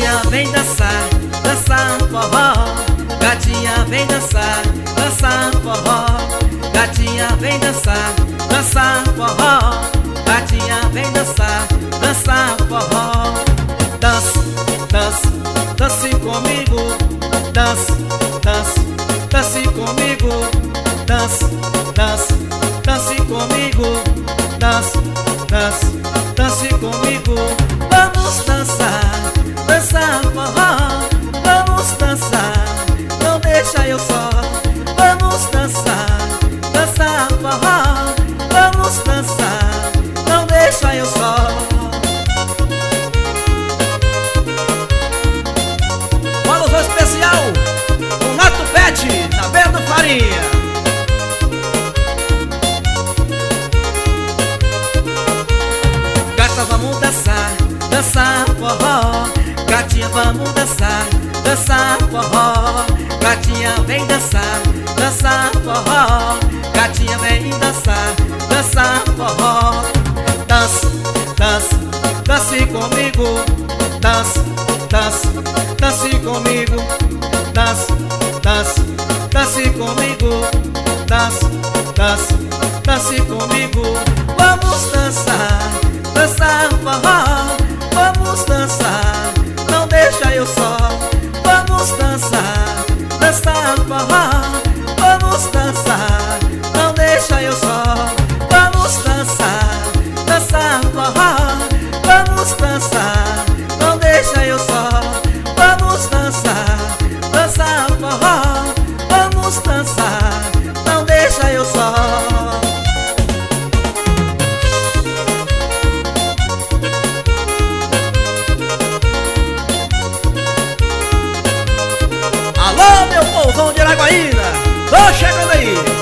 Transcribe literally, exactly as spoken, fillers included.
Gatinha vem dançar, dançar forró. Gatinha vem dançar, dançar forró. Gatinha vem dançar, dançar forró. Gatinha vem dançar, dançar forró. Dance, dance, dance comigo. Dance, dance, dance comigo. Dance, dance, dance comigo. Dance, dance, dance comigo. Vamos dançar, dançar forró. Vamos dançar, não deixa eu só. Vamos dançar, dançar forró. Vamos dançar, não deixa eu só. Uma alusão especial, o Nato Pet, na beira do Farinha. Gata, vamos dançar, dançar forró. Gatinha, vamos dançar, dançar forró. Gatinha, vem dançar, dançar forró. Gatinha, vem dançar, dançar forró. Dance, dance, dance comigo. Dance, dance, dance comigo. Dance, dance, dance comigo. Dance, dance, dance comigo. Vamos dançar, dançar forró. Vamos dançar, não deixa eu só. Vamos dançar, dançar forró. Vamos dançar, não deixa eu só. Vamos dançar, dançar forró. Vamos dançar, não deixa eu só. Vamos dançar, dançar forró. Vamos dançar, não deixa eu só. Alô, meu povão de Araguaína, tô chegando aí.